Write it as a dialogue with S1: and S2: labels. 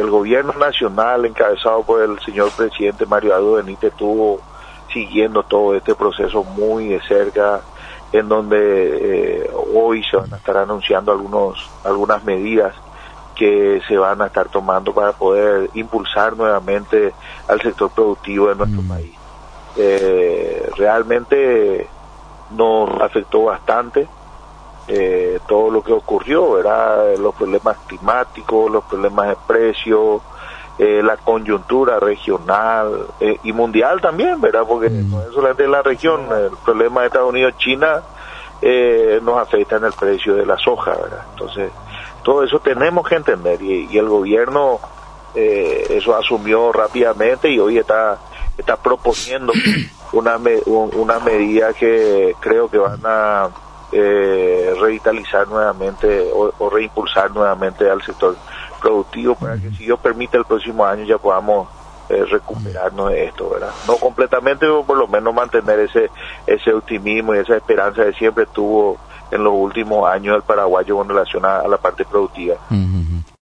S1: el gobierno nacional encabezado por el señor presidente Mario Abdo Benítez estuvo siguiendo todo este proceso muy de cerca, en donde hoy se van a estar anunciando algunas medidas que se van a estar tomando para poder impulsar nuevamente al sector productivo de nuestro país. Realmente nos afectó bastante todo lo que ocurrió, ¿verdad? Los problemas climáticos, los problemas de precios, la coyuntura regional y mundial también, ¿verdad? Porque no es solamente la región, el problema de Estados Unidos-China nos afecta en el precio de la soja, ¿verdad? Entonces, todo eso tenemos que entender y el gobierno eso asumió rápidamente y hoy está proponiendo una medida que creo que van a revitalizar nuevamente o reimpulsar nuevamente al sector productivo para que, si Dios permite, el próximo año ya podamos recuperarnos de esto, ¿verdad? No completamente, pero por lo menos mantener ese optimismo y esa esperanza que siempre tuvo en los últimos años el paraguayo con relación a la parte productiva.